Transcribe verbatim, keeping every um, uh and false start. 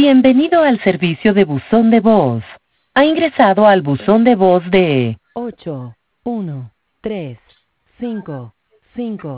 Bienvenido al servicio de buzón de voz. Ha ingresado al buzón de voz de ocho uno tres cinco cinco.